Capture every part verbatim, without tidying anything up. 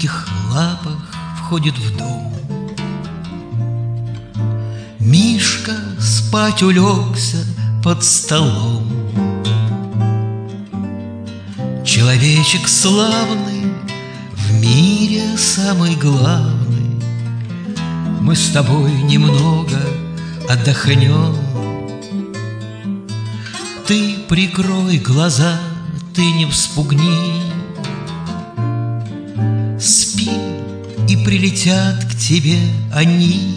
гибких лапах входит в дом. Мишка спать улегся под столом. Человечек славный, в мире самый главный. Мы с тобой немного отдохнем. Ты прикрой глаза, ты не вспугни. Спи, и прилетят к тебе они.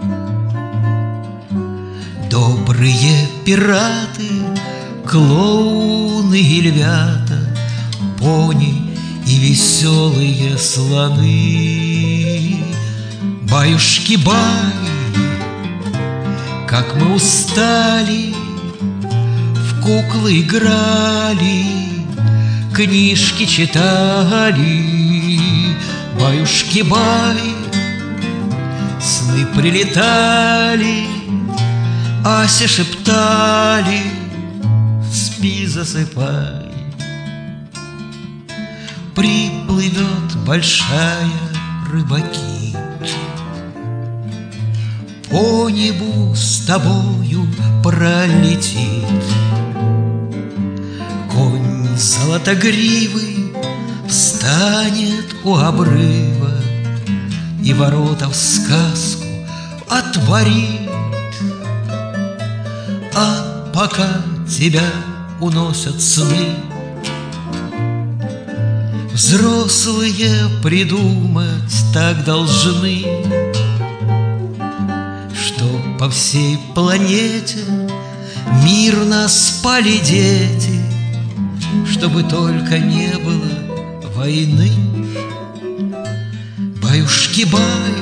Добрые пираты, клоуны и львята, пони и веселые слоны. Баюшки-бай, как мы устали, в куклы играли, книжки читали. Баюшки-бай, сны прилетали, Асе шептали: спи, засыпай. Приплывет большая рыбаки, по небу с тобою пролетит. Конь золотогривый встанет у обрыва и ворота в сказку отворит. А пока тебя уносят сны, взрослые придумать так должны, что по всей планете мирно спали дети, чтобы только не было войны. Баюшки-бай,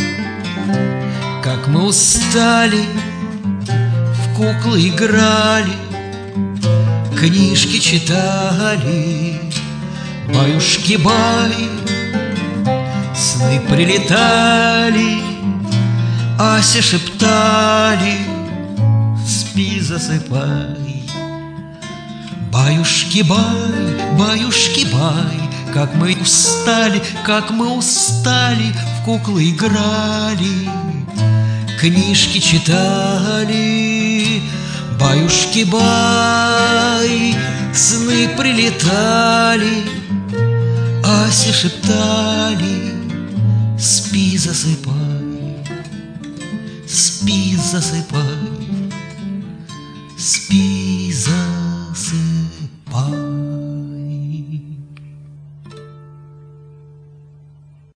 как мы устали, в куклы играли, книжки читали. Баюшки-бай, сны прилетали, Асе шептали: спи, засыпай. Баюшки-бай, баюшки-бай, как мы устали, как мы устали, в куклы играли, книжки читали. Баюшки-бай, сны прилетали, Асе шептали: спи, засыпай, спи, засыпай, спи, засыпай.